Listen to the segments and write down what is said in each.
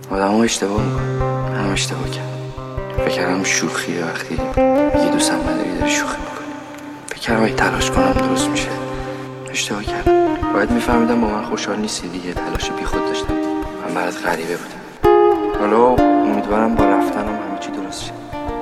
آدم ها اشتباه میکنن. هم اشتباه کرد. فکر کردم شوخیه وقتی یه دوستم نداری داری شوخی میکنی. فکر کردم اگه تلاش کنم درست میشه. اشتباه کردم. باید میفهمیدم با من خوشحال نیستی دیگه. تلاش بی خود داشتم. من برات غریبه بودم. حالا امیدوارم با رفتنم همه چی درست شه.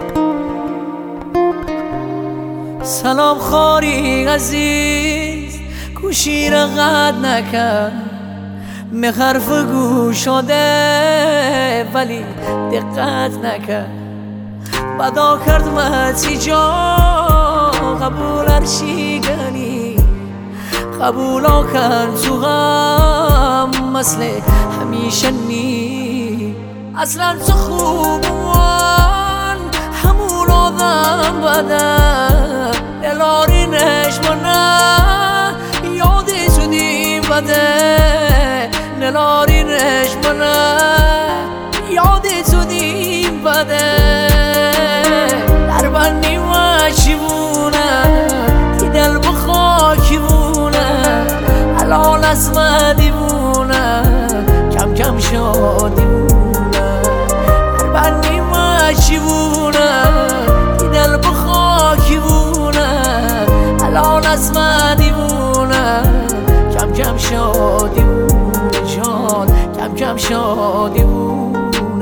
سلام خاری عزیز گوشی را قطع نکرد به حرف گوش شده ولی دقت نکرد بدا کرد متی جا قبول هرچی گنی قبولا کرد تو غم مثل همیشه نی اصلا تو خوبان همون آدم بدن نلارینش منه یادی تو دیم بده نلارینش منه یادی تو دیم بده در بندی و چیبونه ای دل بخاکی بونه الان از من دیوونه کم کم شادی بونه در بندی و چیبونه ای دل بخاکی بونه الان از من دیوونه کم کم شادی بونه جان کم کم شادی بونه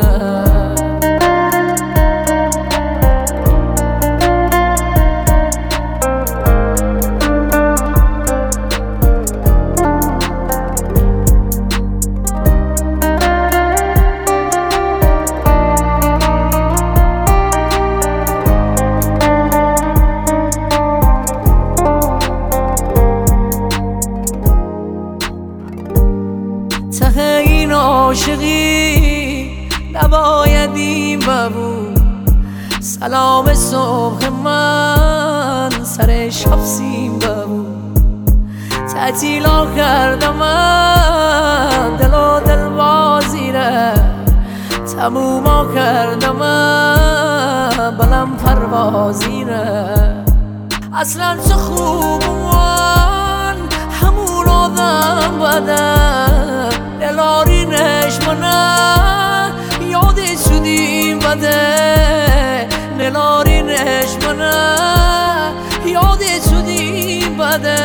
ته این عاشقی نباید این ببود سلام صبح من سر شب سیم ببود تعطیلا کردم من دل و دل بازی را تموما کردم من بلم پروازی را اصلا تو خوبان همون آدم بدن نلارینش منه یادی شدیم بده نلارینش منه یادی شدیم بده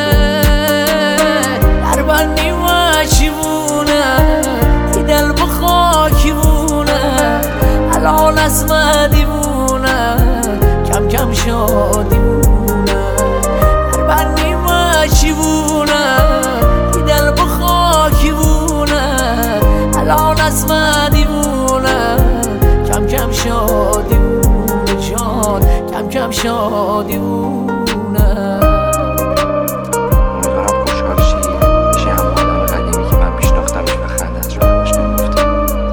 در بندی و چیبونه ای دل بخاکی بونه الان از من دیوونه کم کم شادی بونه در بندی و چیبونه ای دل بخاکی بونه الان از من دیوونه کم کم شادی بونه جان کم کم شادی بونه امیدوارم خوشحال شی بشی همون آدم قدیمی که من میشناختمش و خندت رو همش نمی‌گفتم.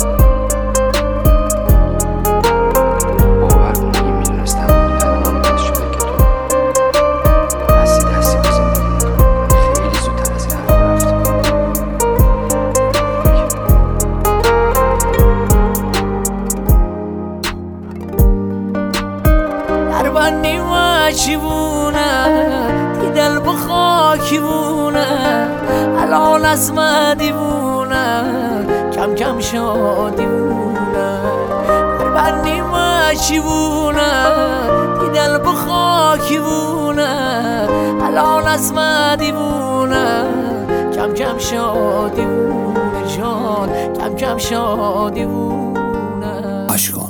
باور کن اگه میدونستم این تنها باعث شده که تو دستی با زندگی میکنی خیلی زودتر از این حرفا رفتی. در بندی و چیبونه ای دل بخاکی بونه الان از من دیوونه کم کم شادی بونه در بندی و چیبونه ای دل بخاکی بونه الان از من دیوونه کم کم شادی بونه جان کم کم شادی بونه اشکان